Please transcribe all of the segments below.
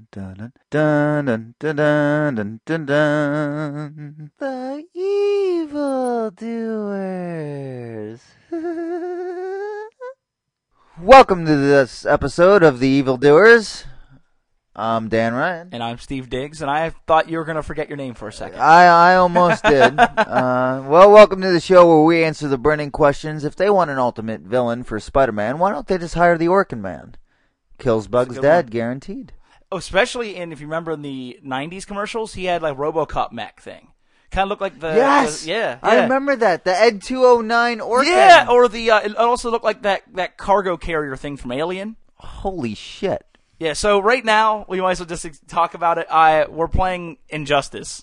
dun dun dun dun dun dun dun dun. The evildoers. Welcome to this episode of The Evildoers. I'm Dan Ryan. And I'm Steve Diggs, and I thought you were going to forget your name for a second. I almost did. Well, welcome to the show where we answer the burning questions. If they want an ultimate villain for Spider-Man, why don't they just hire the Orkin Man? Kills Bugs dead, guaranteed. Oh, especially if you remember in the 90s commercials, he had like RoboCop mech thing. Kind of looked like the... Yes! Yeah. I remember that. The Ed 209 Orkin. Yeah, or it also looked like that cargo carrier thing from Alien. Holy shit. Yeah, so right now, we might as well just talk about it. We're playing Injustice.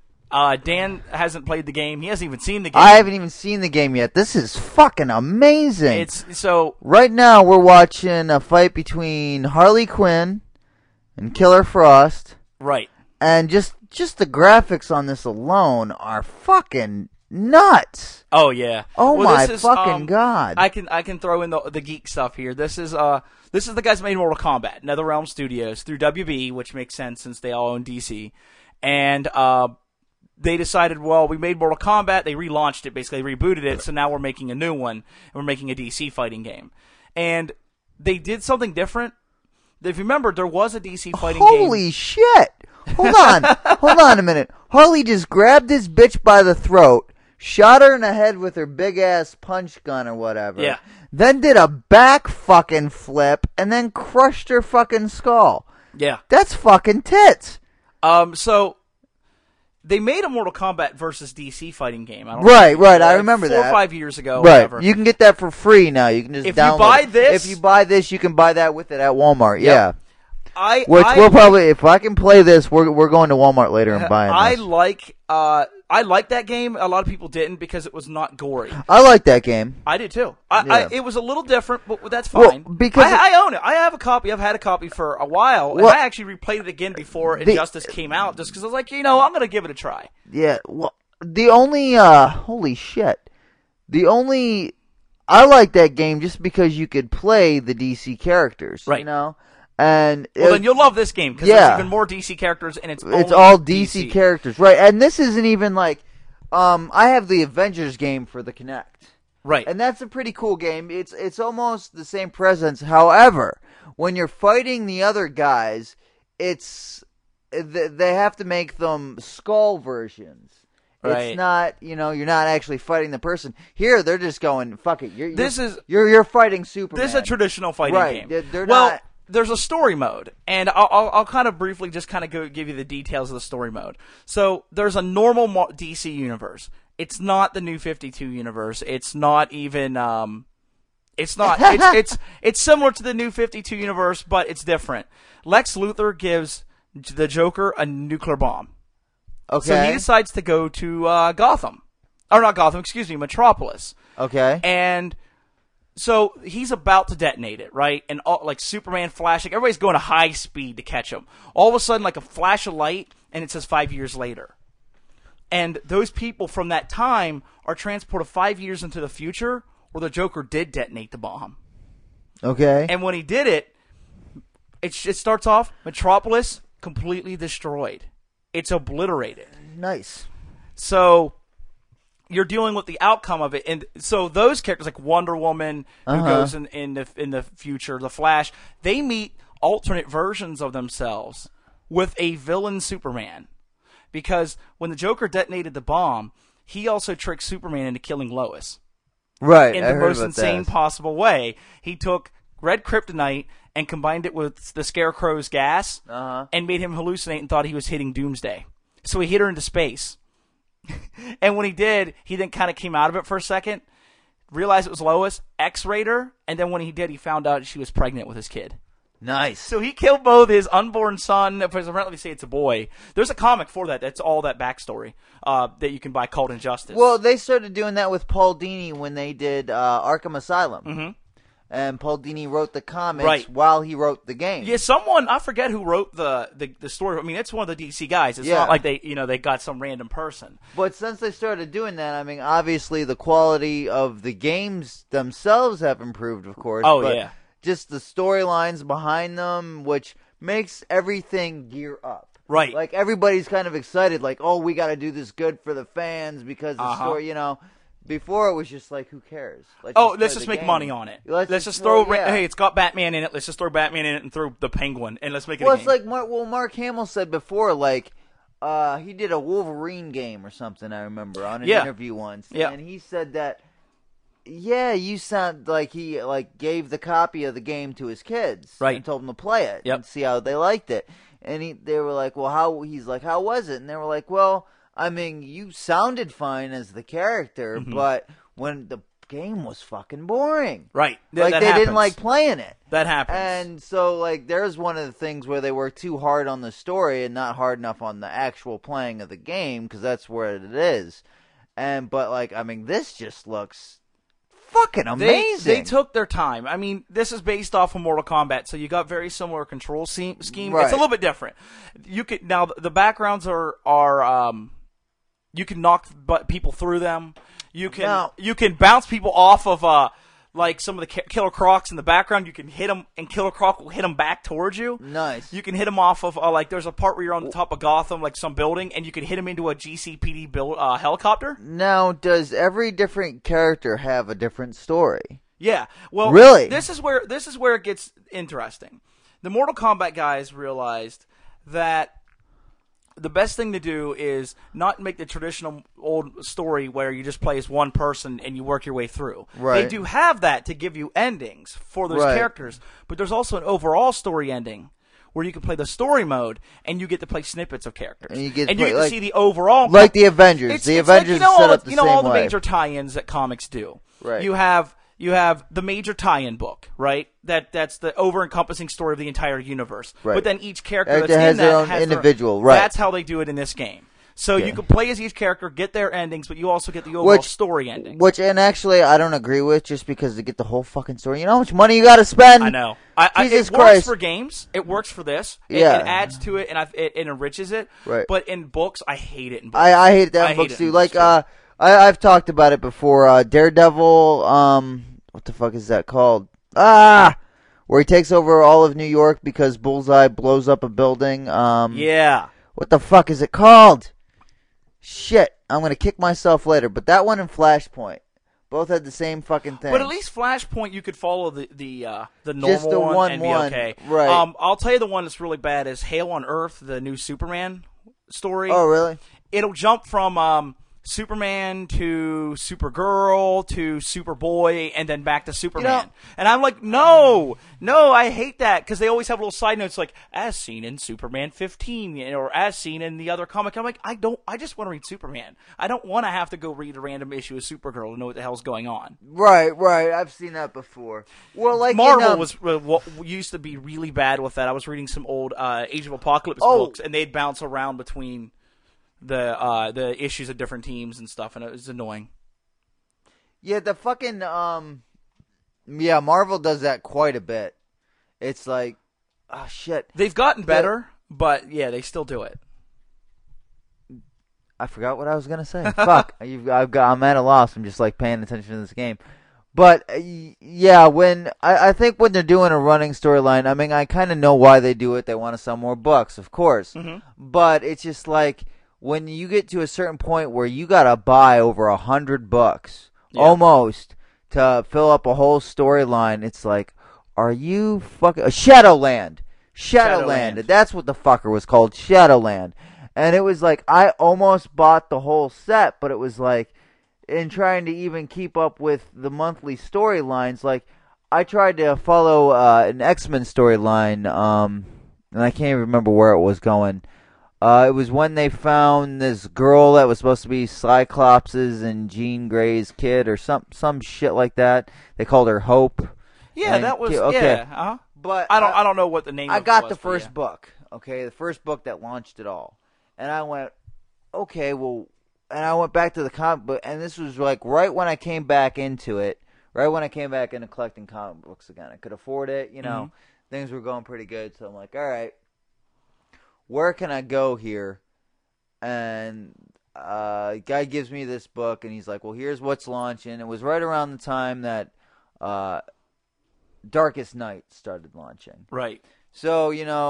Dan hasn't played the game. He hasn't even seen the game. I haven't even seen the game yet. This is fucking amazing. So right now, we're watching a fight between Harley Quinn and Killer Frost. Right. And just the graphics on this alone are fucking nuts. Oh yeah. Oh well, my fucking god. I can throw in the geek stuff here. This is the guys that made Mortal Kombat, NetherRealm Studios, through WB, which makes sense since they all own DC. And they decided, well, we made Mortal Kombat, they relaunched it, basically rebooted it, so now we're making a new one, and we're making a DC fighting game. And they did something different. If you remember, there was a DC fighting game. Holy shit! Hold on a minute. Harley just grabbed this bitch by the throat, shot her in the head with her big-ass punch gun or whatever. Yeah. Then did a back fucking flip, and then crushed her fucking skull. Yeah. That's fucking tits. So they made a Mortal Kombat versus DC fighting game. Right. I remember that 4 or 5 years ago. Right. Whatever. You can get that for free now. You can just if download you buy it. this. If you buy this, you can buy that with it at Walmart. Yep. Yeah. We'll probably, if I can play this, we're going to Walmart later and buying this. I like that game. A lot of people didn't because it was not gory. I like that game. I did too. It was a little different, but that's Well, fine. because I own it. I have a copy. I've had a copy for a while, and I actually replayed it again before Injustice came out, just because I was like, I'm going to give it a try. Yeah. Well, the only holy shit. I like that game just because you could play the DC characters, right? You know. And then you'll love this game because there's even more DC characters, and it's all DC characters, right? And this isn't even like, I have the Avengers game for the Kinect, right? And that's a pretty cool game. It's almost the same presence. However, when you're fighting the other guys, they have to make them skull versions. Right. It's not, you're not actually fighting the person. Here, they're just going, fuck it. You're fighting Superman. This is a traditional fighting game. They're not. There's a story mode, and I'll kind of briefly just kind of give you the details of the story mode. So there's a normal DC universe. It's not the New 52 universe. It's not even it's not. It's similar to the New 52 universe, but it's different. Lex Luthor gives the Joker a nuclear bomb. Okay. So he decides to go to Gotham, or not Gotham, excuse me, Metropolis. Okay. And so he's about to detonate it, right? And like Superman flashing, everybody's going at high speed to catch him. All of a sudden, like a flash of light, and it says 5 years later. And those people from that time are transported 5 years into the future, where the Joker did detonate the bomb. Okay. And when he did it, it starts off Metropolis completely destroyed. It's obliterated. Nice. So you're dealing with the outcome of it, and so those characters like Wonder Woman, who goes in the future, the Flash, they meet alternate versions of themselves with a villain Superman, because when the Joker detonated the bomb, he also tricked Superman into killing Lois. Right, in the most insane possible way. He took red kryptonite and combined it with the Scarecrow's gas, and made him hallucinate and thought he was hitting Doomsday. So he hit her into space. And when he did, he then kind of came out of it for a second, realized it was Lois, X-rayed her, and then when he did, he found out she was pregnant with his kid. Nice. So he killed both his unborn son, apparently they say it's a boy. There's a comic for that. That's all that backstory that you can buy called Injustice. Well, they started doing that with Paul Dini when they did Arkham Asylum. Mm-hmm. And Paul Dini wrote the comics while he wrote the game. Yeah, someone, I forget who wrote the story. I mean, it's one of the DC guys. It's not like they got some random person. But since they started doing that, I mean, obviously the quality of the games themselves have improved, of course. Oh, yeah. Just the storylines behind them, which makes everything gear up. Right. Like, everybody's kind of excited, like, oh, we got to do this good for the fans because the story, Before it was just like, who cares? Let's just make money on it. Let's just throw. yeah. Hey, it's got Batman in it. Let's just throw Batman in it and throw the Penguin, and let's make it. Well, a it's game. like Mark Hamill said before, like he did a Wolverine game or something. I remember on an interview once, and he said that. Yeah, you sound like he gave the copy of the game to his kids, right, and told them to play it and see how they liked it. And they were like, well, how? He's like, how was it? And they were like, well, I mean, you sounded fine as the character, but when the game was fucking boring. Right. Like, they didn't like playing it. That happens. And so, like, there's one of the things where they work too hard on the story and not hard enough on the actual playing of the game, because that's where it is. But, like, I mean, this just looks fucking amazing. They took their time. I mean, this is based off of Mortal Kombat, so you got very similar control scheme. Right. It's a little bit different. Now the backgrounds are you can knock people through them. You can bounce people off of like some of the Killer Crocs in the background. You can hit them, and Killer Croc will hit them back towards you. Nice. You can hit them off of like there's a part where you're on the top of Gotham, like some building, and you can hit them into a GCPD helicopter. Now, does every different character have a different story? Yeah. Well, really, this is where it gets interesting. The Mortal Kombat guys realized that the best thing to do is not make the traditional old story where you just play as one person and you work your way through. Right. They do have that to give you endings for those characters, but there's also an overall story ending where you can play the story mode and you get to play snippets of characters. And you get to see the overall... Like the Avengers. The Avengers set up the same way. all the major tie-ins that comics do. Right. You have the major tie-in book, right? That's the over-encompassing story of the entire universe. Right. But then each character that's has in their that own has individual, their, right? That's how they do it in this game. So you can play as each character, get their endings, but you also get the overall story ending. And actually, I don't agree with, just because to get the whole fucking story. You know how much money you got to spend? I know. Jesus it Christ. Works for games. It works for this. It adds to it, and it enriches it. Right. But in books, I hate it in books. I hate that in books, too. Like, I've talked about it before. Daredevil, what the fuck is that called? Where he takes over all of New York because Bullseye blows up a building. Yeah. What the fuck is it called? Shit, I'm gonna kick myself later. But that one and Flashpoint both had the same fucking thing. But at least Flashpoint, you could follow the normal just the one and be okay. Right. I'll tell you the one that's really bad is Hail on Earth, the new Superman story. Oh, really? It'll jump from Superman to Supergirl to Superboy and then back to Superman. And I'm like, no, I hate that, because they always have little side notes like, as seen in Superman 15, or as seen in the other comic. I'm like, I just want to read Superman. I don't want to have to go read a random issue of Supergirl to know what the hell's going on. Right. I've seen that before. Well, like Marvel was used to be really bad with that. I was reading some old Age of Apocalypse books, and they'd bounce around between the issues of different teams and stuff, and it was annoying. Yeah, the fucking Marvel does that quite a bit. It's like, oh shit. They've gotten better, but yeah, they still do it. I forgot what I was gonna say. Fuck, I'm at a loss. I'm just like paying attention to this game. But yeah, I think when they're doing a running storyline, I mean, I kind of know why they do it. They want to sell more books, of course. Mm-hmm. But it's just like, when you get to a certain point where you gotta buy over 100 books, almost, to fill up a whole storyline, it's like, are you fucking... Shadowland. That's what the fucker was called, Shadowland. And it was like, I almost bought the whole set, but it was like, in trying to even keep up with the monthly storylines, like, I tried to follow an X-Men storyline, and I can't even remember where it was going. It was when they found this girl that was supposed to be Cyclops' and Jean Grey's kid, or some shit like that. They called her Hope. Yeah, that was okay. Yeah. But I don't know what the name. I got the first book. Okay, the first book that launched it all, and I went, okay, well, and I went back to the comic book, and this was like right when I came back into it, right when I came back into collecting comic books again. I could afford it, things were going pretty good, so I'm like, all right. Where can I go here? And guy gives me this book, and he's like, well, here's what's launching. It was right around the time that Darkest Night started launching. Right. So,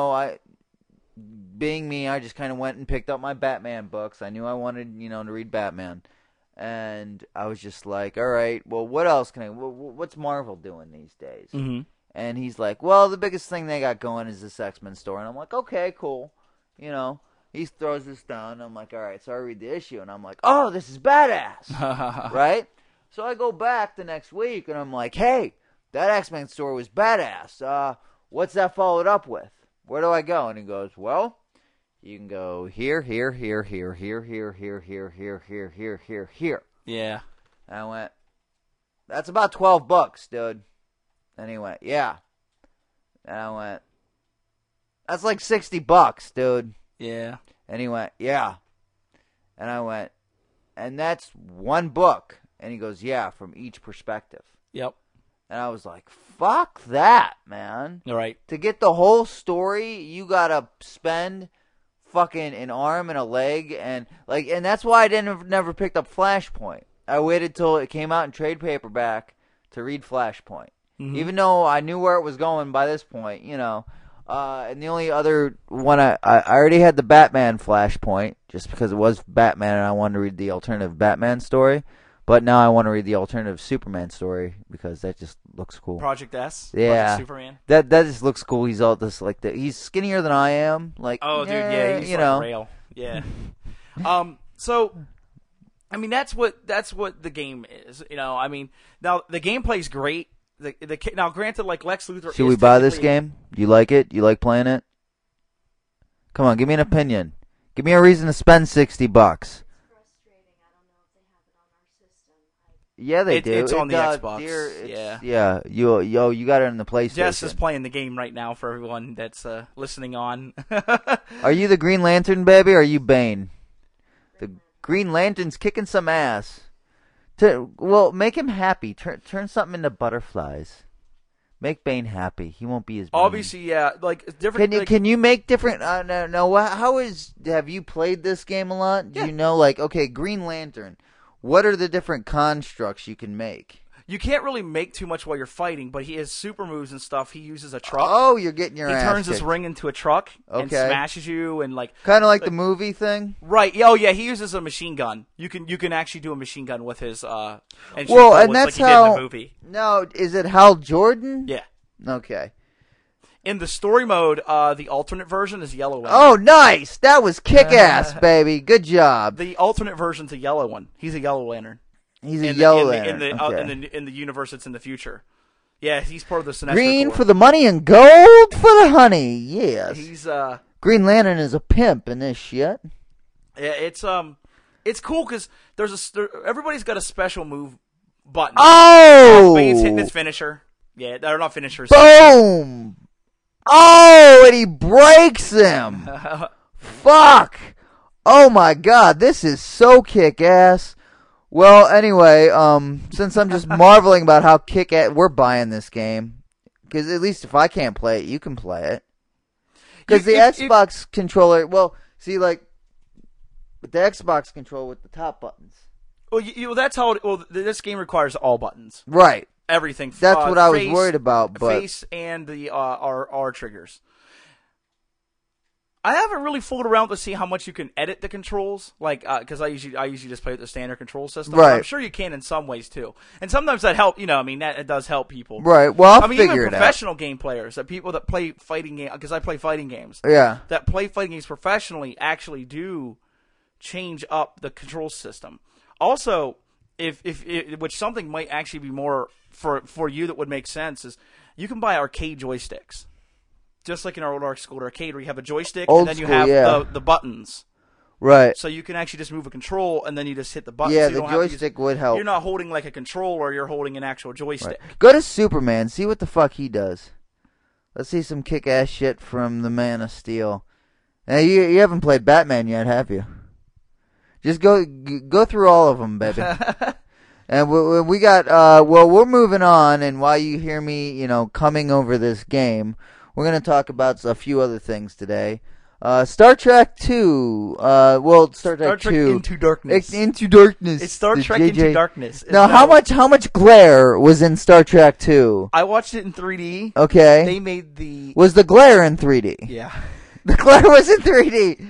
being me, I just kind of went and picked up my Batman books. I knew I wanted, to read Batman. And I was just like, all right, well, what else what's Marvel doing these days? Mm-hmm. And he's like, well, the biggest thing they got going is this X-Men store. And I'm like, okay, cool. He throws this down. And I'm like, all right, so I read the issue. And I'm like, oh, this is badass. Right? So I go back the next week, and I'm like, hey, that X-Men store was badass. What's that followed up with? Where do I go? And he goes, well, you can go here, here, here, here, here, here, here, here, here, here, here, here, here. Yeah. And I went, that's about $12, dude. And he went, yeah. And I went, that's like $60, dude. Yeah. And he went, yeah. And I went, and that's one book. And he goes, yeah, from each perspective. Yep. And I was like, fuck that, man. All right. To get the whole story, you gotta spend fucking an arm and a leg, and that's why I never picked up Flashpoint. I waited till it came out in trade paperback to read Flashpoint. Mm-hmm. Even though I knew where it was going by this point, and the only other one I already had the Batman Flashpoint, just because it was Batman and I wanted to read the alternative Batman story. But now I want to read the alternative Superman story because that just looks cool. Project S? Yeah. Project Superman? That just looks cool. He's all this he's skinnier than I am. Oh, dude, yeah, he's like rail. Yeah. So, I mean, that's what the game is. I mean, now the gameplay's great. Now, granted, like Lex Luthor. Should we buy this game? Do you like it? You like playing it? Come on, give me an opinion. Give me a reason to spend $60. Yeah, they do. It's on the Xbox. Yeah. You got it on the PlayStation. Jess is playing the game right now for everyone that's listening on. Are you the Green Lantern, baby, or are you Bane? The Green Lantern's kicking some ass. Make him happy. Turn something into butterflies. Make Bane happy. He won't be as Bane. Obviously, yeah. Like different. Can you make different? No. Have you played this game a lot? Do you know, okay, Green Lantern. What are the different constructs you can make? You can't really make too much while you're fighting, but he has super moves and stuff. He uses a truck. Oh, you're getting your ass He turns kicked. his ring into a truck and smashes you and kind of like the movie thing. Right. Oh yeah, he uses a machine gun. You can actually do a machine gun with his and that's like he did in the movie. No, is it Hal Jordan? Yeah. Okay. In the story mode, the alternate version is Yellow Lantern. Oh, nice! That was kick-ass, baby. Good job. The alternate version's a yellow one. He's a Yellow Lantern. He's a Yellow Lantern. In the universe that's in the future. Yeah, he's part of the Sinestro Green Corps. for the money and gold for the honey. Yes. He's Green Lantern is a pimp in this shit. Yeah, it's cool because everybody's got a special move button. Oh! Bane's hitting his finisher. Yeah, they're not finishers. Boom! Oh, and he breaks him. Fuck! Oh my god, this is so kick-ass. Well, anyway, since I'm just marveling about how kick-ass, we're buying this game. Because at least if I can't play it, you can play it. Because the Xbox controller, with the Xbox controller with the top buttons. Well, that's how this game requires all buttons. Right. Everything. That's what I was worried about. But face and the R triggers. I haven't really fooled around to see how much you can edit the controls, because I usually just play with the standard control system. Right. I'm sure you can in some ways too, and sometimes that help. That it does help people. Right. Well, I'll figure even it out. professional game players, people that play fighting games, because I play fighting games. Yeah. That play fighting games professionally actually do change up the control system. Also, which something might actually be more for you that would make sense is you can buy arcade joysticks. Just like in our old school arcade where you have a joystick and then you have the buttons. Right. So you can actually just move a control and then you just hit the buttons. Yeah, so the joystick would help. You're not holding like a controller, you're holding an actual joystick. Right. Go to Superman, see what the fuck he does. Let's see some kick-ass shit from the Man of Steel. Now, you haven't played Batman yet, have you? Just go through all of them, baby. And we got, we're moving on, and while you hear me, coming over this game, we're going to talk about a few other things today. Star Trek 2. Star Trek 2. Into Darkness. Into Darkness. It's Star The Trek JJ. Into Darkness. Now, how much glare was in Star Trek 2? I watched it in 3D. Okay. They made the... Was the glare in 3D? Yeah. The glare was in 3D.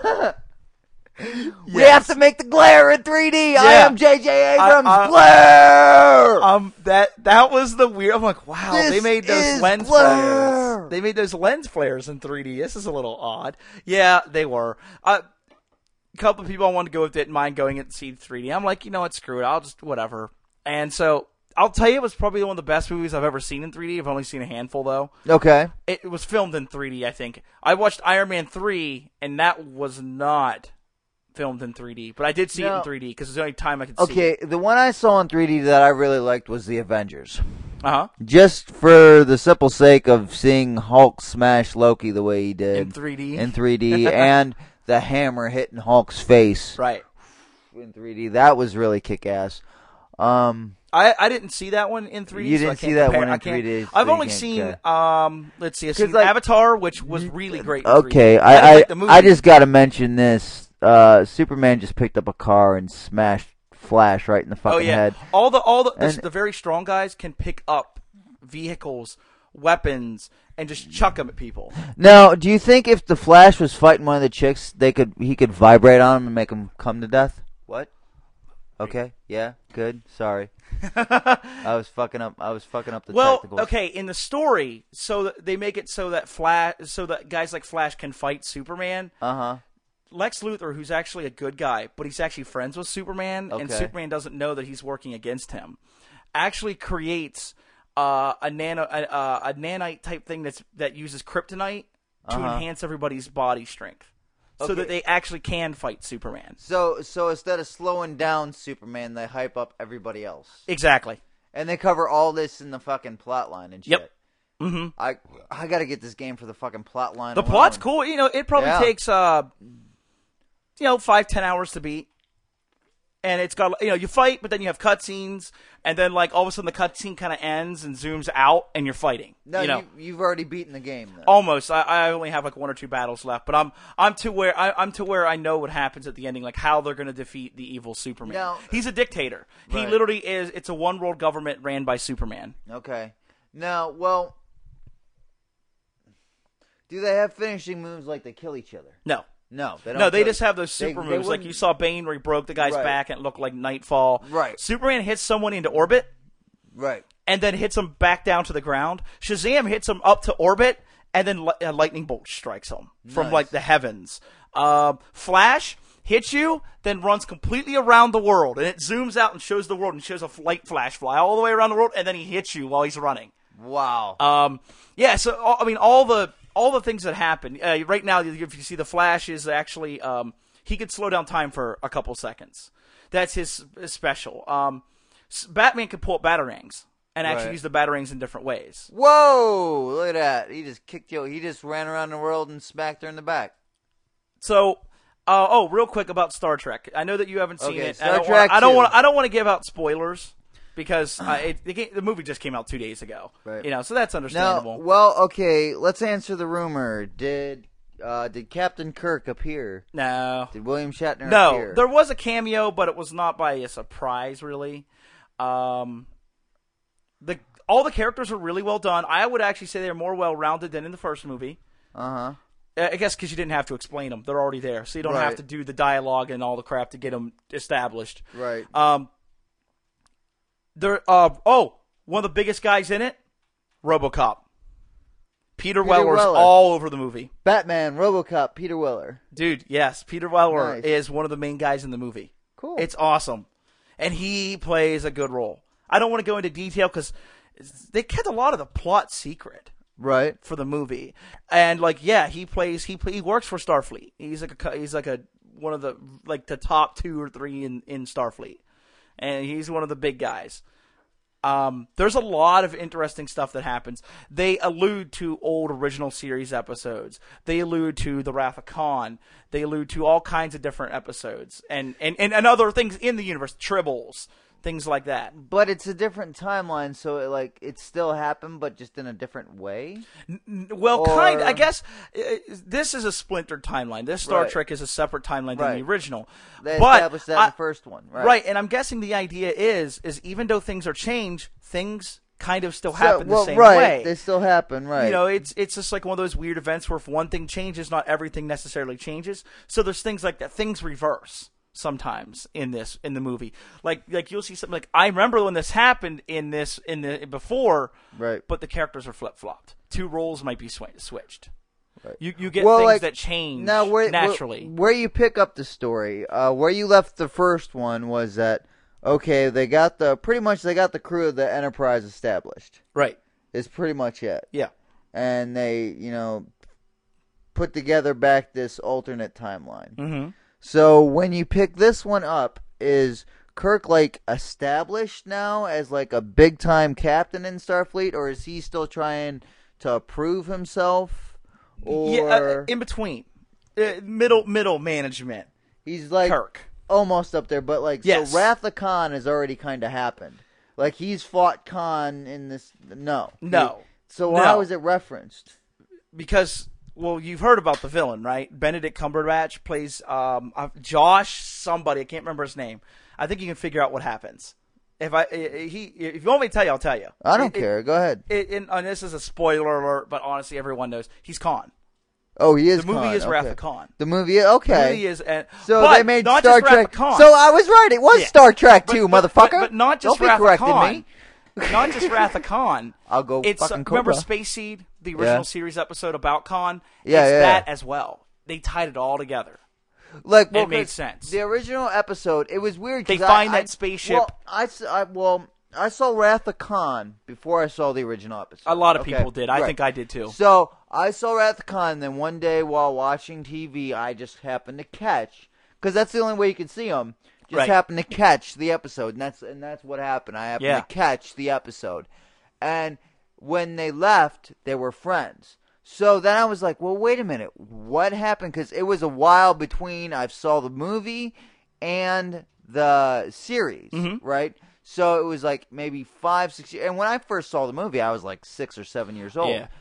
We have to make the glare in 3D. I am J.J. Abrams. Glare. That was the weird. I'm like, wow, This they made those is lens glare. flares. They made those lens flares in 3D. This is a little odd. Yeah, they were. A couple of people I wanted to go with didn't mind going and see 3D. I'm like, you know what, screw it. I'll just whatever. And so I'll tell you, it was probably one of the best movies I've ever seen in 3D. I've only seen a handful though. Okay. It was filmed in 3D, I think. I watched Iron Man 3, and that was not filmed in 3D, but I did see it in 3D because it's the only time I could see it. Okay, the one I saw in 3D that I really liked was the Avengers. Uh-huh. Just for the simple sake of seeing Hulk smash Loki the way he did. In 3D? In 3D, and the hammer hitting Hulk's face. Right. In 3D. That was really kick-ass. I didn't see that one in 3D. You didn't see that one in 3D. I've only seen, let's see, I've seen Avatar, which was really great in 3D. Okay, I just got to mention this. Superman just picked up a car and smashed Flash right in the fucking head. All the very strong guys can pick up vehicles, weapons, and just chuck them at people. Now, do you think if the Flash was fighting one of the chicks, he could vibrate on him and make him come to death? What? Okay. Yeah. Good. Sorry. I was fucking up the technicals. Okay, in the story, so they make it so that guys like Flash can fight Superman. Uh-huh. Lex Luthor, who's actually a good guy, but he's actually friends with Superman, and Superman doesn't know that he's working against him, actually creates a nanite type thing that uses kryptonite to enhance everybody's body strength, so that they actually can fight Superman. So instead of slowing down Superman, they hype up everybody else. Exactly. And they cover all this in the fucking plot line and shit. Yep. Mm-hmm. I got to get this game for the fucking plot line. The plot's cool. You know, it probably takes 5-10 hours to beat. And it's got, you fight, but then you have cutscenes, and then all of a sudden the cutscene kind of ends and zooms out, and you're fighting. No, you've already beaten the game, though. Almost. I only have 1 or 2 battles left, but I'm to where I know what happens at the ending, how they're going to defeat the evil Superman. Now, he's a dictator. Right. He literally is. It's a one world government ran by Superman. Okay. Now, well, do they have finishing moves like they kill each other? No. No, they don't. No, they just have those super moves. Like you saw Bane where he broke the guy's back and it looked like Nightfall. Right. Superman hits someone into orbit. Right. And then hits him back down to the ground. Shazam hits him up to orbit, and then a lightning bolt strikes him from the heavens. Flash hits you, then runs completely around the world, and it zooms out and shows the world, and shows a light flash fly all the way around the world, and then he hits you while he's running. Wow. Yeah. So I mean, all the things that happen right now. If you see, the Flash is actually he could slow down time for a couple seconds. That's his special. Batman could pull up batarangs and actually use the batarangs in different ways. Whoa! Look at that. He just kicked you. He just ran around the world and smacked her in the back. So, real quick about Star Trek. I know that you haven't seen it. Star Trek. I don't want to give out spoilers because the movie just came out 2 days ago. Right. So that's understandable. Now, well, okay. Let's answer the rumor. Did Captain Kirk appear? No. Did William Shatner appear? No. There was a cameo, but it was not by a surprise, really. All the characters are really well done. I would actually say they're more well-rounded than in the first movie. Uh-huh. I guess because you didn't have to explain them. They're already there. So you don't have to do the dialogue and all the crap to get them established. Right. One of the biggest guys in it, RoboCop. Peter Weller's all over the movie. Batman, RoboCop, Peter Weller. Dude, yes. Peter Weller is one of the main guys in the movie. Cool. It's awesome. And he plays a good role. I don't want to go into detail because they kept a lot of the plot secret. Right. For the movie. And he works for Starfleet. He's one of the top 2 or 3 in Starfleet. And he's one of the big guys. There's a lot of interesting stuff that happens. They allude to old original series episodes. They allude to the Wrath of Khan. They allude to all kinds of different episodes and other things in the universe. Tribbles. things like that. But it's a different timeline, so it still happened, but just in a different way. Well, kind. I guess this is a splintered timeline. This Star Right. Trek is a separate timeline than the original. They but established that in the first one, right? Right, and I'm guessing the idea is even though things are changed, things kind of still happen the same way. They still happen, right? You know, it's just like one of those weird events where if one thing changes, not everything necessarily changes. So there's things like that. Things reverse sometimes in the movie. Like you'll see something like, I remember when this happened before, right? But the characters are flip-flopped. Two roles might be switched. Right. You get things that change now naturally. Where you pick up the story, where you left the first one was that, okay, they got the crew of the Enterprise established. Right. Is pretty much it. Yeah. And they, put together back this alternate timeline. Mm-hmm. So when you pick this one up, is Kirk established now as a big time captain in Starfleet, or is he still trying to prove himself? Or yeah, in between, middle management. He's Kirk. Almost up there, but yes. So Wrath of Khan has already kind of happened. He's fought Khan in this. No. So how is it referenced? Because, well, you've heard about the villain, right? Benedict Cumberbatch plays Josh somebody. I can't remember his name. I think you can figure out what happens. If you want me to tell you, I'll tell you. I don't care. Go ahead. And this is a spoiler alert, but honestly, everyone knows he's Khan. Oh, he is. The movie Khan. is Wrath of Khan. The movie, okay. The movie is, so but they made not Star just Trek. Khan. So I was right. It was Star Trek too, motherfucker. But not just Don't Wrath be correcting of Khan. me. Not just Wrath of Khan. I'll go. It's fucking Cobra. remember Space Seed, the original series episode about Khan. Yeah, it's yeah. that as well. They tied it all together. It made sense. The original episode, it was weird. They find that spaceship. Well, I saw Wrath of Khan before I saw the original episode. A lot of people did. I think I did too. So I saw Wrath of Khan, then one day while watching TV, I just happened to catch, because that's the only way you can see them. Just happened to catch the episode, and that's what happened. I happened to catch the episode, and when they left, they were friends. So then I was like, well, wait a minute, what happened? Because it was a while between I saw the movie and the series, right? So it was maybe 5-6 years. And when I first saw the movie, I was 6 or 7 years old. Yeah.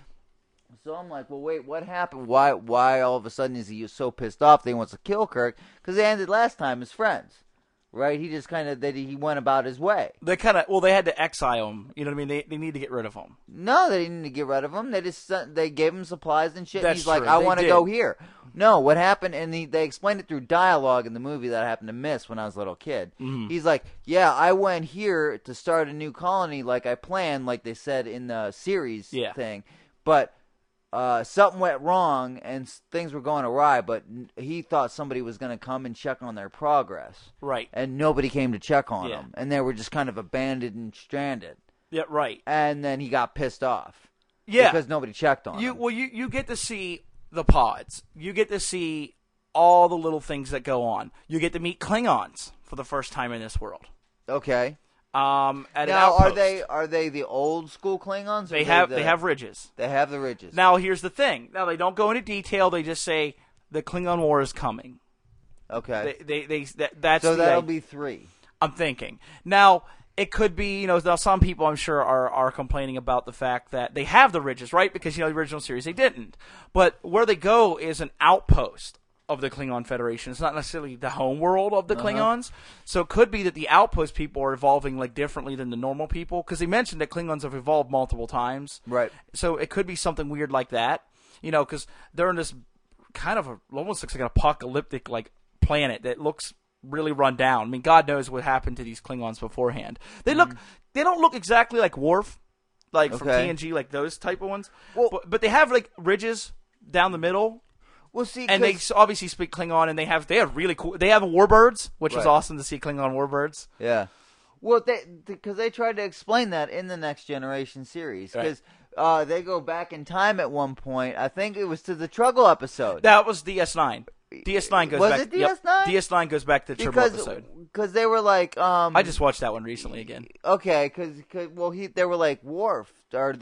So I'm like, well, wait, what happened? Why all of a sudden is he so pissed off that he wants to kill Kirk? Because they ended last time as friends. Right, he just he went about his way. They had to exile him. You know what I mean? They need to get rid of him. No, they didn't need to get rid of him. They gave him supplies and shit. That's He's like, true. I They want to did. go here. No, what happened? And they explained it through dialogue in the movie that I happened to miss when I was a little kid. Mm-hmm. He's like, yeah, I went here to start a new colony, like I planned, like they said in the series thing, but. Something went wrong and things were going awry, but he thought somebody was going to come and check on their progress. Right. And nobody came to check on them. And they were just kind of abandoned and stranded. Yeah, right. And then he got pissed off. Yeah. Because nobody checked on him. Well, you get to see the pods. You get to see all the little things that go on. You get to meet Klingons for the first time in this world. Okay. At an now, outpost. are they the old school Klingons? They have ridges. They have the ridges. Now, here's the thing. Now, they don't go into detail. They just say the Klingon War is coming. Okay. That's so that'll be 3. I'm thinking. Now, it could be, now some people I'm sure are complaining about the fact that they have the ridges, right? Because, the original series, they didn't. But where they go is an outpost of the Klingon Federation. It's not necessarily the home world of the Klingons. So it could be that the outpost people are evolving differently than the normal people, because they mentioned that Klingons have evolved multiple times. Right. So it could be something weird like that, because they're in this kind of almost looks like an apocalyptic planet that looks really run down. I mean, God knows what happened to these Klingons beforehand. They don't look exactly like Worf, from TNG, like those type of ones. Well, but they have ridges down the middle. Well, see, and they obviously speak Klingon, and they have really cool. They have warbirds, which is awesome to see Klingon warbirds. Yeah, well, because they tried to explain that in the Next Generation series, because they go back in time at one point. I think it was to the Truggle episode. That was DS9. DS9 goes back. Was it DS9? Yep. DS9 goes back to the Truggle episode. Because they were like, I just watched that one recently again. Okay, because they were like, Worf,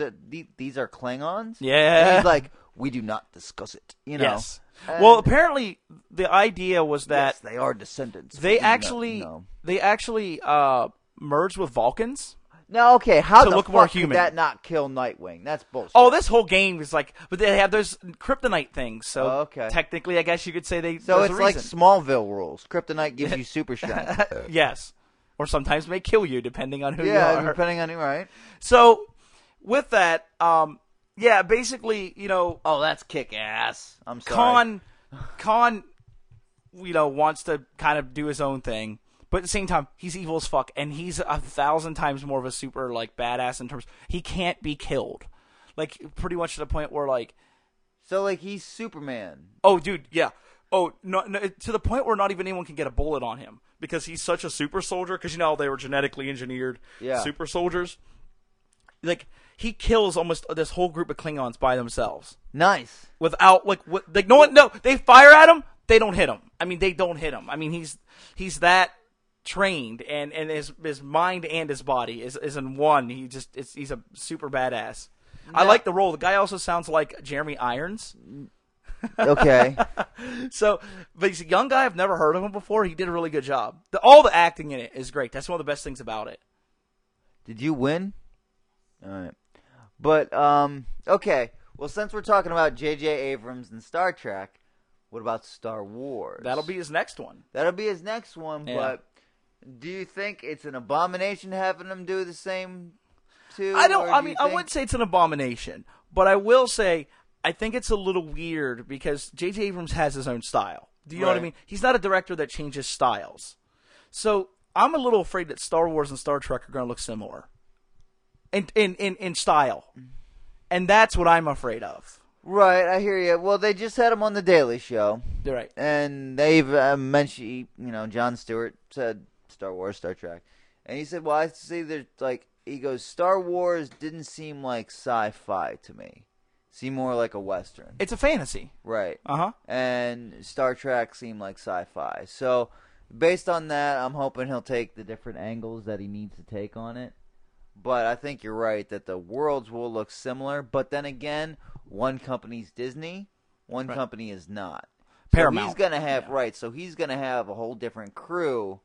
these are Klingons. Yeah, and he's like, we do not discuss it. Yes. Well, apparently the idea was that they are descendants. They actually merged with Vulcans. No, okay. How To the look fuck more could human. that not kill Nightwing? That's bullshit. Oh, this whole game is like, but they have those kryptonite things. So Oh, okay. technically, I guess you could say so there's it's a like reason. Smallville rules. Kryptonite gives you super strength. Yes, or sometimes may kill you depending on who you Yeah, are. depending on you, right? So with that, yeah, basically, Oh, that's kick ass. I'm sorry. Khan, wants to kind of do his own thing, but at the same time, he's evil as fuck, and he's 1,000 times more of a super like badass in terms. He can't be killed, like pretty much to the point where like, So like he's Superman. oh, dude, yeah, oh, no, to the point where not even anyone can get a bullet on him because he's such a super soldier. Because they were genetically engineered super soldiers. Like he kills almost this whole group of Klingons by themselves. Nice. Without no one, no, they fire at him, they don't hit him. I mean, they don't hit him. I mean, he's that trained, and his mind and his body is in one. He's a super badass. I like the role. The guy also sounds like Jeremy Irons. Okay. So, but he's a young guy. I've never heard of him before. He did a really good job. All the acting in it is great. That's one of the best things about it. Did you win? All right. But okay. Well, since we're talking about J.J. Abrams and Star Trek, what about Star Wars? That'll be his next one. That'll be his next one. Yeah. But do you think it's an abomination having him do the same too? I don't. or I do mean, you I think- wouldn't say it's an abomination, but I will say I think it's a little weird because J.J. Abrams has his own style. Do you know what I Right. mean? He's not a director that changes styles. So I'm a little afraid that Star Wars and Star Trek are going to look similar in style, and that's what I'm afraid of. Right, I hear you. Well, they just had him on the Daily Show, You're right. and they've mentioned, Jon Stewart said Star Wars, Star Trek, and he said, "Well, I see there's he goes, Star Wars didn't seem like sci-fi to me, seemed more like a western." It's a fantasy. Right. Uh-huh. And Star Trek seemed like sci-fi. So, based on that, I'm hoping he'll take the different angles that he needs to take on it. But I think you're right that the worlds will look similar. But then again, one company's Disney, one company is not. Paramount. So he's going to have, so he's going to have a whole different crew.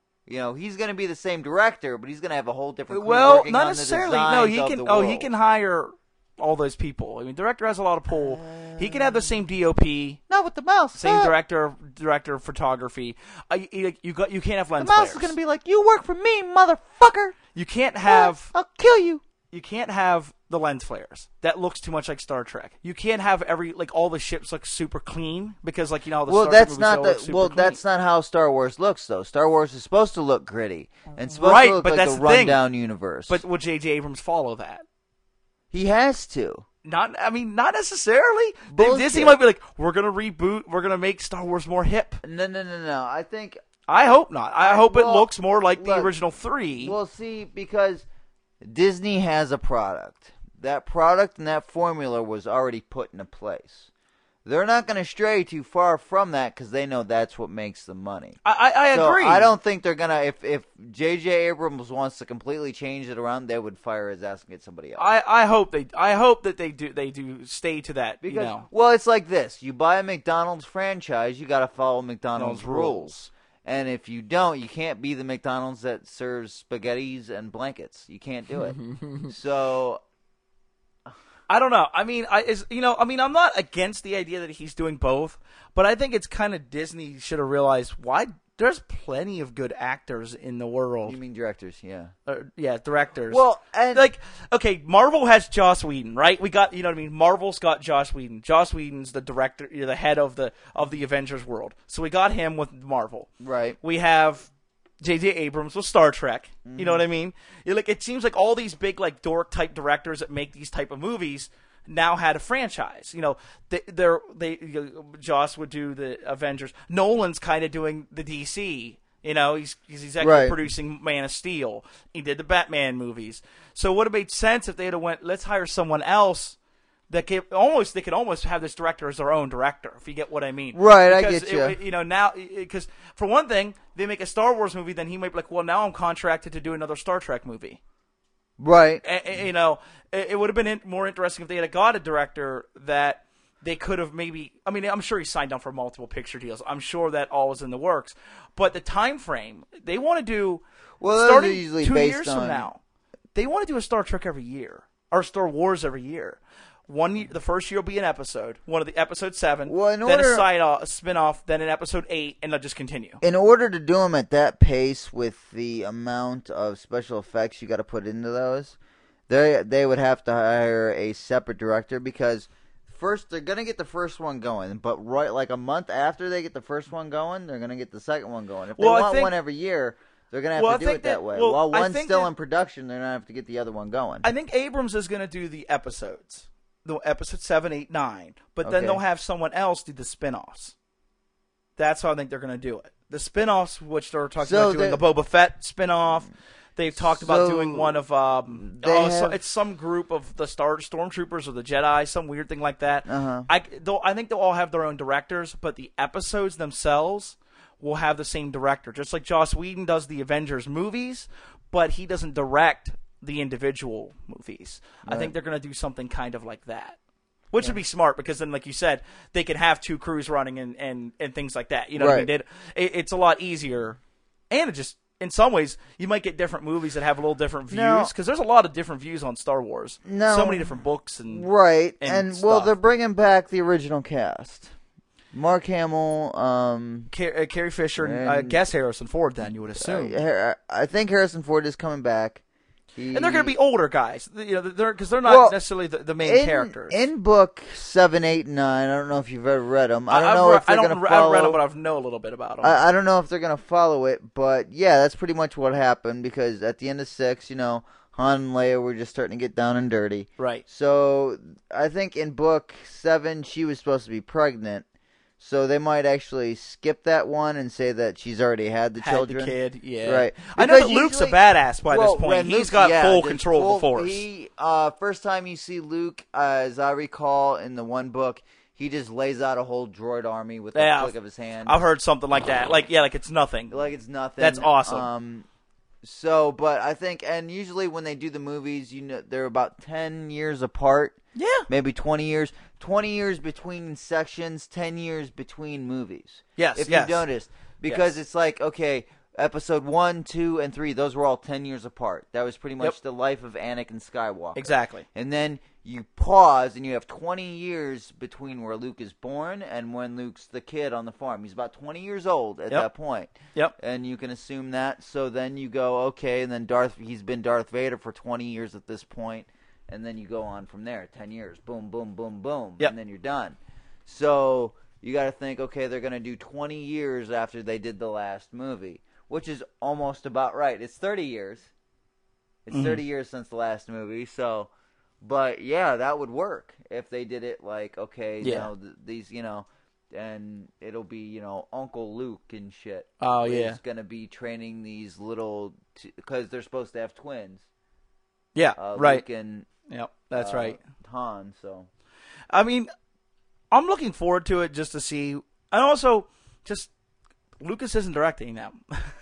He's going to be the same director, but he's going to have a whole different crew Well, working not on necessarily. the No, designs he of can. the Oh, he world. can hire all those people. I mean, director has a lot of pull. He can have the same DOP, Not with the mouse. same director of photography. You can't have lens The mouse flares. is going to be like, "You work for me, motherfucker. You can't have. I'll kill you." You can't have the lens flares. That looks too much like Star Trek. You can't have all the ships look super clean because how the Well, Star Trek that's movies not all look super clean. that's not how Star Wars looks, though. Star Wars is supposed to look gritty and supposed Right, to look but like that's a the thing. rundown universe. But will J.J. Abrams follow that? he has to. Not necessarily. Bullshit. Disney might be like, we're gonna reboot. We're gonna make Star Wars more hip. No. I think. I hope not. I hope it well, looks more like the look, original three. We'll see, because Disney has a product. That product and that formula was already put into place. They're not going to stray too far from that because they know that's what makes them money. I So agree. I don't think they're gonna. If J.J. Abrams wants to completely change it around, they would fire his ass and get somebody else. I hope that they do stay to that. Because well, it's like this: you buy a McDonald's franchise, you got to follow McDonald's Those rules. And if you don't, you can't be the McDonald's that serves spaghettis and blankets. You can't do it. So I don't know. I mean, I'm not against the idea that he's doing both, but I think it's kind of Disney should have realized why there's plenty of good actors in the world. you mean directors? Yeah. Yeah, directors. Well, and okay, Marvel has Joss Whedon, right? We got, Marvel's got Joss Whedon. Joss Whedon's the director, the head of the Avengers world. So we got him with Marvel. right. We have J.J. Abrams with Star Trek. You know what I mean? It seems like all these big dork type directors that make these type of movies now had a franchise. Joss would do the Avengers. Nolan's kind of doing the DC. He's executive producing Man of Steel. He did the Batman movies. So it would have made sense if they had went, let's hire someone else that they could almost have this director as their own director, if you get what I mean. Right, Because I get you. now, because for one thing, they make a Star Wars movie, then he might be like, well, now I'm contracted to do another Star Trek movie. Right. It would have been more interesting if they had got a director that they could have maybe. I mean, I'm sure he signed on for multiple picture deals. I'm sure that all was in the works. But the time frame they want to do. Well, those starting are usually 2 based years on from now, they want to do a Star Trek every year or Star Wars every year. The first year will be an episode, one of the episode 7, Well, then a spin-off, then an episode 8, and they'll just continue. In order to do them at that pace with the amount of special effects you got to put into those, they would have to hire a separate director because first they're gonna get the first one going, but right like a month after they get the first one going, they're gonna get the second one going. If they want one every year, they're gonna have to do it that way. While one's still in production, they're gonna have to get the other one going. I think Abrams is gonna do the episodes. The episode 7, 8, 9, but then they'll have someone else do the spin-offs. That's how I think they're going to do it. The spin-offs, which they're talking about doing the Boba Fett spin-off. They've talked about doing one of it's some group of the stormtroopers or the Jedi, some weird thing like that. I think they'll all have their own directors, but the episodes themselves will have the same director. Just like Joss Whedon does the Avengers movies, but he doesn't direct the individual movies. Right. I think they're going to do something kind of like that, which would be smart because then, like you said, they could have 2 crews running and things like that. You know what I mean? It's a lot easier, and it just in some ways you might get different movies that have a little different views because there's a lot of different views on Star Wars. So many different books and well, they're bringing back the original cast. Mark Hamill, Carrie Fisher, and I guess Harrison Ford. Then you would assume. I think Harrison Ford is coming back. And they're going to be older guys, because they're not necessarily the main characters. In book 7, 8, and 9, I don't know if you've ever read them. I don't know if they're going to follow. I haven't read them, but I know a little bit about them. I don't know if they're going to follow it, but yeah, that's pretty much what happened. Because at the end of 6, Han and Leia were just starting to get down and dirty. Right. So I think in book 7, she was supposed to be pregnant. So they might actually skip that one and say that she's already had the children. The kid, yeah. Right. I know that Luke's a badass by this point. He's got full control of the Force. First time you see Luke, as I recall in the one book, he just lays out a whole droid army with a flick of his hand. I've heard something like that. Like it's nothing. Like it's nothing. That's awesome. But I think, and usually when they do the movies, they're about 10 years apart. Yeah. Maybe 20 years. 20 years between sections, 10 years between movies. Yes, if you've noticed. Because it's like, okay, episode 1, 2, and 3, those were all 10 years apart. That was pretty much the life of Anakin Skywalker. Exactly. And then you pause, and you have 20 years between where Luke is born and when Luke's the kid on the farm. He's about 20 years old at that point. Yep. And you can assume that. So then you go, okay, and then he's been Darth Vader for 20 years at this point. And then you go on from there, 10 years, boom, boom, boom, boom, and then you're done. So you got to think, okay, they're going to do 20 years after they did the last movie, which is almost about right. It's 30 years. It's 30 years since the last movie. So, but yeah, that would work if they did it like, okay, these, and it'll be, Uncle Luke and shit. Oh, yeah. He's going to be training these little, because they're supposed to have twins. Yeah, right. Luke and that's right. Han, so. I mean, I'm looking forward to it just to see. And also, just, Lucas isn't directing now.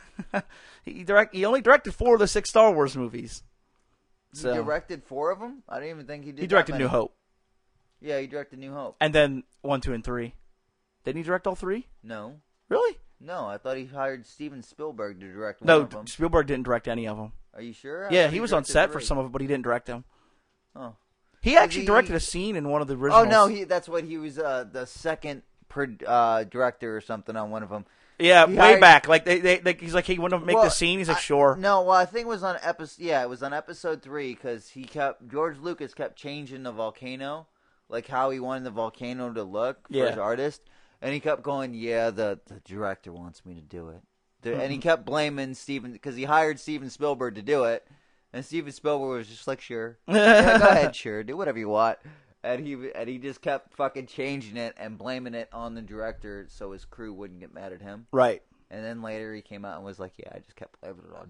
He only directed 4 of the 6 Star Wars movies. So. He directed 4 of them? I didn't even think he did. He directed New Hope. Yeah, he directed New Hope. And then 1, 2, and 3. Didn't he direct all 3? No. Really? No, I thought he hired Steven Spielberg to direct one of them. No, Spielberg didn't direct any of them. Are you sure? Yeah, he was on set for some of it, but he didn't direct them. Oh. He actually directed a scene in one of the originals. Oh, no, that's what he was, the second director or something on one of them. Yeah, way back. Like he's like, hey, you want to make the scene? He's like, sure. No, well, I think it was on episode. Yeah, it was on episode 3 because George Lucas kept changing the volcano, like how he wanted the volcano to look for his artist, and he kept going, yeah, the director wants me to do it, and he kept blaming Steven because he hired Steven Spielberg to do it, and Steven Spielberg was just like, sure, yeah, go ahead, sure, do whatever you want. And he just kept fucking changing it and blaming it on the director so his crew wouldn't get mad at him. Right. And then later he came out and was like, yeah, I just kept blaming it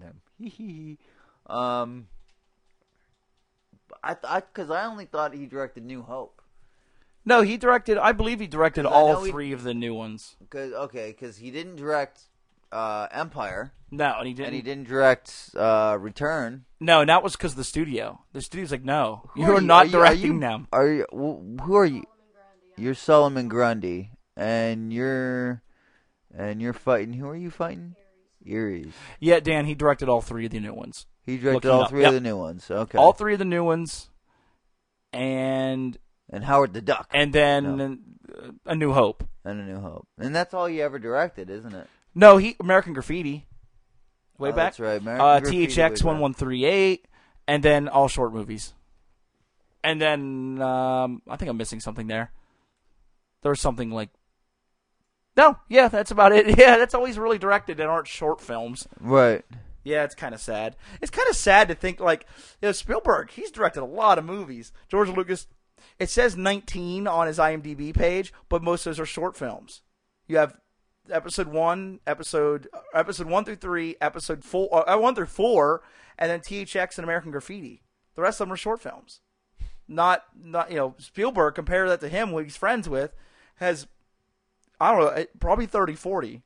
on him. Because I only thought he directed New Hope. No, I believe he directed all 3 of the new ones. Because he didn't direct Empire. No, and he didn't. And he didn't direct Return. No, and that was because of the studio. The studio's like, no, you're not directing them. Who are you? You're Solomon Grundy, and you're fighting. Who are you fighting? Eerie's. Yeah, Dan, he directed all 3 of the new ones. He directed Looking all up. 3 Yep. of the new ones. Okay. All 3 of the new ones, and Howard the Duck. then A New Hope. And A New Hope. And that's all you ever directed, isn't it? No, American Graffiti. Way back. That's right. American Graffiti, THX way back. 1138, and then all short movies. And then I think I'm missing something there. There was something like. No, yeah, that's about it. Yeah, that's always really directed that aren't short films. Right. Yeah, it's kind of sad. It's kind of sad to think, like, Spielberg, he's directed a lot of movies. George Lucas, it says 19 on his IMDb page, but most of those are short films. You have episode 1 through 3, episode 1 through 4, and then THX and American Graffiti. The rest of them are short films. Not Spielberg, compare that to him, who he's friends with, has, I don't know, probably 30, 40.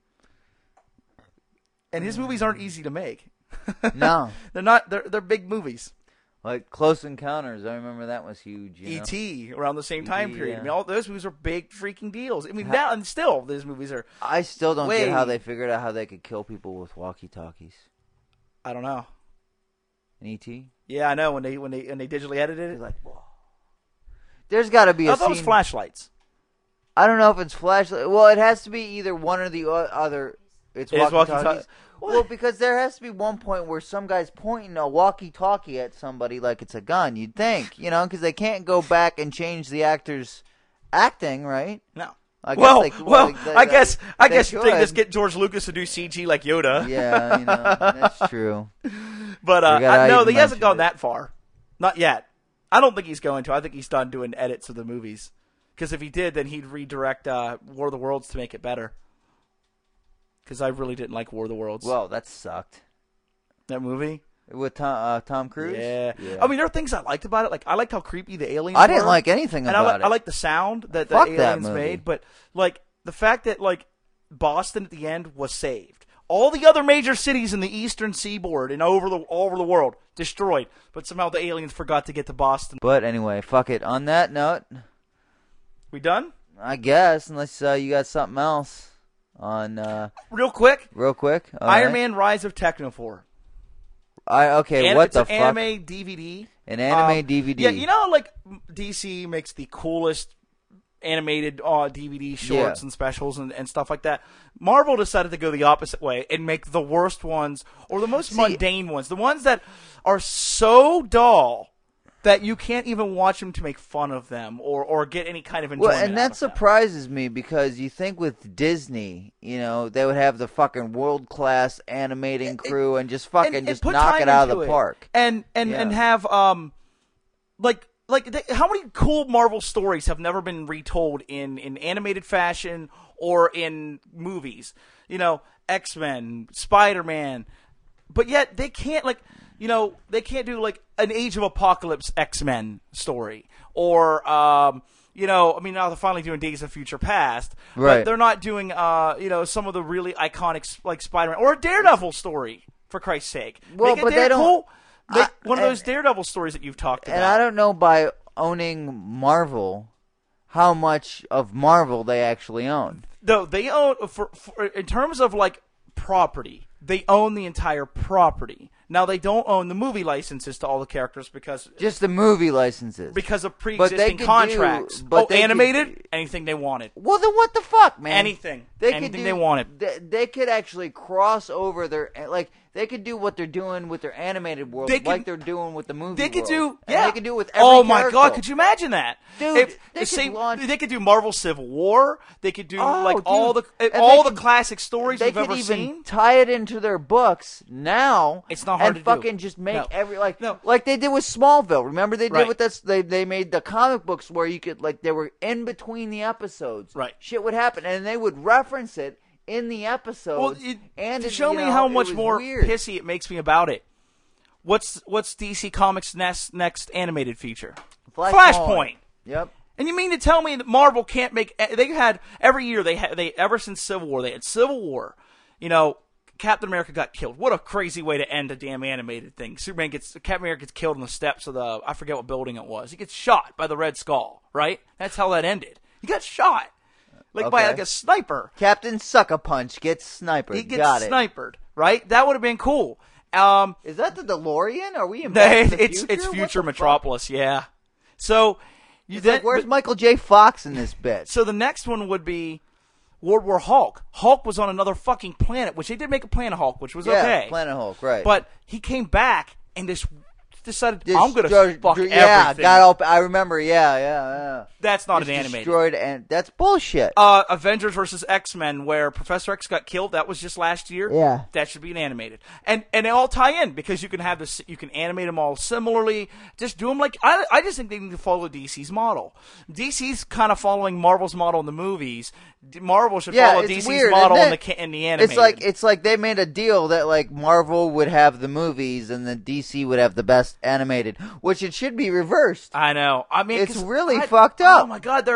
And his movies aren't easy to make. No. They're not. They're big movies. Like Close Encounters, I remember that was huge. E.T. around the same time period. Yeah. I mean, all those movies are big freaking deals. I mean, now and still, those movies are. I still don't way- get how they figured out how they could kill people with walkie-talkies. I don't know. In E.T.? Yeah, I know when they digitally edited It's it. like, whoa. There's got to be I a thought it was scene. flashlights. I don't know if it's flashlight. Well, it has to be either one or the other. It's It is walkie-talkies. walkie-talkie. Well, because there has to be one point where some guy's pointing a walkie-talkie at somebody like it's a gun. You'd think, because they can't go back and change the actor's acting, right? No. I guess I guess you think could. just get George Lucas to do CG like Yoda. Yeah, that's true. But Forgot no, I he even hasn't gone mentioned that far. Not yet. I don't think he's going to. I think he's done doing edits of the movies. Because if he did, then he'd redirect War of the Worlds to make it better. Because I really didn't like War of the Worlds. Well, that sucked. That movie? With Tom Cruise? Yeah. I mean, there are things I liked about it. Like, I liked how creepy the aliens I didn't were. like anything And about it. I like the sound that the Fuck that aliens movie. made. But, like, the fact that, like, Boston at the end was saved. All the other major cities in the eastern seaboard and all over the world destroyed. But somehow the aliens forgot to get to Boston. But anyway, fuck it. On that note, We done? I guess, unless you got something else on Real quick. real quick. All Iron right. Man Rise of Technophore. Okay, what it's the an fuck? anime DVD. An anime DVD. Yeah, like DC makes the coolest animated DVD shorts Yeah. and specials and stuff like that. Marvel decided to go the opposite way and make the worst ones or the most mundane ones, the ones that are so dull that you can't even watch them to make fun of them or get any kind of enjoyment. Well, and out that of them. surprises me because you think with Disney, they would have the fucking world-class animating crew and just fucking and just put knock time it out of into the park. and Yeah. have how many cool Marvel stories have never been retold in animated fashion or in movies? X-Men, Spider-Man, but yet they can't they can't do like an Age of Apocalypse X-Men story or now they're finally doing Days of Future Past, Right. but they're not doing some of the really iconic like Spider-Man or a Daredevil story for Christ's sake. Well, Make but they don't- cool. Make one of and- those Daredevil stories that you've talked about. And I don't know by owning Marvel how much of Marvel they actually own. No, they own for in terms of like property. They own the entire property. Now they don't own the movie licenses to all the characters because Just the movie licenses. of But they pre-existing could contracts. do- but they could- animated, anything they wanted. Well, then what the fuck, man? Anything. Anything they wanted. They could actually cross over they could do what they're doing with their animated world, They could- like they're doing with the movie They could world. do, And yeah. they could do it with every Oh my character. God! Could you imagine that, Dude, They could do Marvel Civil War. They could do Oh, all dude. the And all they the could- classic stories They we've could ever even seen. tie it into their books now. It's not hard and to do. fucking just make No. every No. like they did with Smallville. Remember they did Right. with this? They made the comic books where you could they were in between the episodes. Right. Shit would happen, and they would reference it in the episodes. To show me how much more weird. pissy it makes me about it. What's DC Comics' next animated feature? Flashpoint. Yep. And you mean to tell me that Marvel can't make? They had every year they ever since Civil War they had Civil War. Captain America got killed. What a crazy way to end a damn animated thing. Captain America gets killed on the steps of I forget what building it was. He gets shot by the Red Skull. Right? That's how that ended. He got shot by Okay. like a sniper. Captain Sucker Punch gets sniped. He gets Got it. sniped, right? That would have been cool. Is that the DeLorean? Are we in Back to the Future? It's What future the Metropolis, yeah. So you fuck? It's like, where's Michael J. Fox in this bit? So the next one would be World War Hulk. Hulk was on another fucking planet, which they did make a Planet Hulk, which was okay. Planet Hulk, right? But he came back and decided, I'm going to fuck everything. I remember. Yeah. That's not Just an animated. Destroyed, and that's bullshit. Avengers versus X-Men, where Professor X got killed. That was just last year. Yeah. That should be an animated, and they all tie in because you can have this. You can animate them all similarly. Just do them like I just think they need to follow DC's model. DC's kind of following Marvel's model in the movies. Marvel should follow DC's weird, model in the animated. It's like they made a deal that like Marvel would have the movies and then DC would have the best animated, which it should be reversed. I know. I mean, it's really fucked up. Oh my god,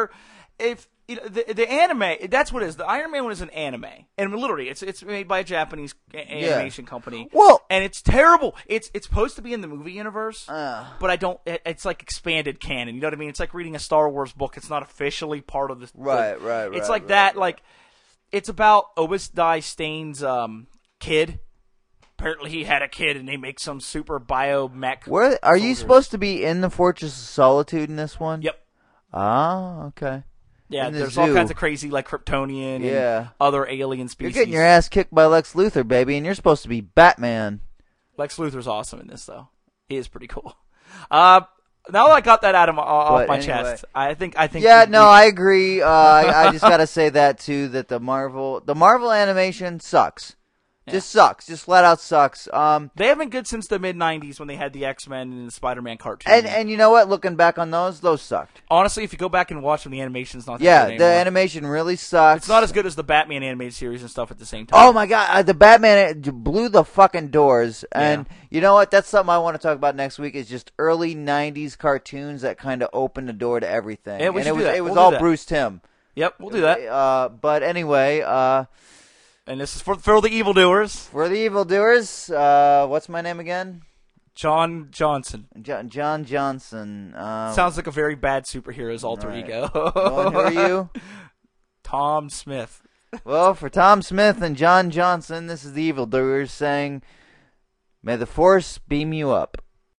the anime. That's what it is. The Iron Man one is an anime, and literally, it's made by a Japanese animation company. Well, and it's terrible. It's supposed to be in the movie universe, but I don't. It's like expanded canon. You know what I mean? It's like reading a Star Wars book. It's not officially part of the. Right. It's like that. Like it's about Obadiah Stane's kid. Apparently, he had a kid, and they make some super biomech. Where are you supposed to be in the Fortress of Solitude in this one? Yep. Ah, okay. Yeah, there's all kinds of crazy, like Kryptonian and other alien species. You're getting your ass kicked by Lex Luthor, baby, and you're supposed to be Batman. Lex Luthor's awesome in this, though. He is pretty cool. Now that I got that off my chest, I think. Yeah, I agree. I just gotta say that too. That the Marvel animation sucks. Just sucks. Just flat out sucks. They haven't been good since the mid-'90s when they had the X-Men and the Spider-Man cartoon. And you know what? Looking back on those sucked. Honestly, if you go back and watch them, the animation's not that good the anymore. animation really sucks. It's not as good as the Batman animated series and stuff at the same time. Oh my god, the Batman blew the fucking doors. And you know what? That's something I want to talk about next week is just early 90s cartoons that kind of opened the door to everything. Yeah, it was all Bruce Timm. Yep, we'll do that. But anyway, and this is for the evildoers. For the evildoers, what's my name again? John Johnson. John Johnson. Sounds like a very bad superhero's alter ego. Well, who are you? Tom Smith. Well, for Tom Smith and John Johnson, this is the evildoers saying, "May the Force beam you up."